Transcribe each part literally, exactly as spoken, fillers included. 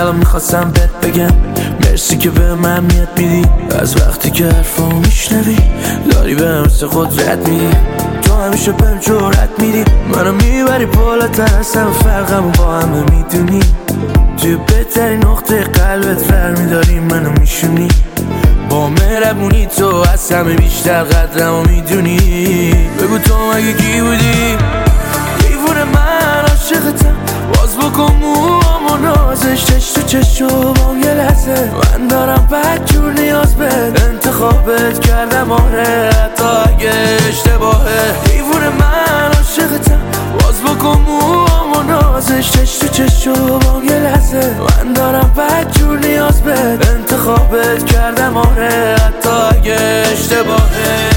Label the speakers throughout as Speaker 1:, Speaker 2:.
Speaker 1: الان میخواستم بهت بگم مرسی که به من میاد میدی، از وقتی که حرفامو میشنوی داری به مثل خود رد میدی. تو همیشه بهم جرأت میدی، منو میبری بالاتر از همه، فرقمو با همه میدونی. توی بهترین نقطه قلبت برمیداری منو میشونی. با مهربونی تو از همه بیشتر قدرمو میدونی. بگو تو مگه کی بودی؟ دیوونه من عاشقتم، باز بکن موامو نازش، چش تو چشو بام یه لحظه. من دارم بدجور نیاز بهت، انتخابت کردم آره حتی اگه اشتباهه. دیوونه من عاشقتم، باز بکن موامو نازش، چش تو چشو بام یه لحظه. من دارم بدجور نیاز بهت، انتخابت کردم آره حتی اگه اشتباهه.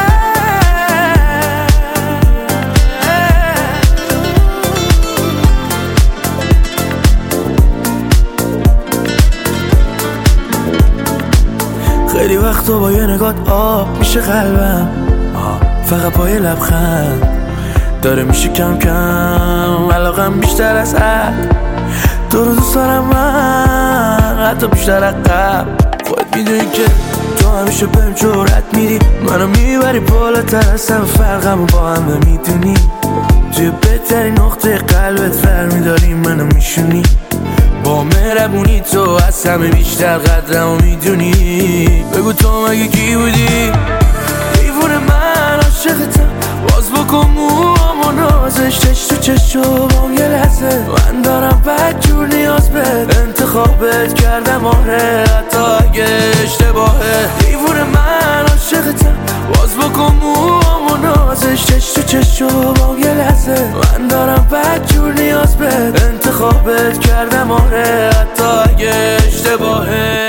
Speaker 1: خیلی وقتا با یه نگات آب میشه قلبم، فقط با یه لبخند داره میشه کم کم علاقم بیشتر از حد. تو رو دوست دارم من حتی بیشتر از قبل. خودت میدونی که تو همیشه بهم جرأت میدی، منو میبری بالاتر از همه، فرقمو با همه میدونی. توی بهترین نقطه قلبت برمیداری منو میشونی. با مهربونی تو از همه بیشتر قدرمو میدونی. بگو تو مگه کی بودی؟ دیوونه من عاشقتم، باز بکن موامو نازش، چش تو چشو بام یه لحظه. من دارم بدجور نیاز بهت، انتخابت کردم آره حتی اگه اشتباهه. دیوونه من عاشقتم، باز بکن موامو نازش، چش تو چشو بام یه لحظه. من دارم بدجور نیاز بهت، انتخابت کردم آره حتی اگه اشتباهه.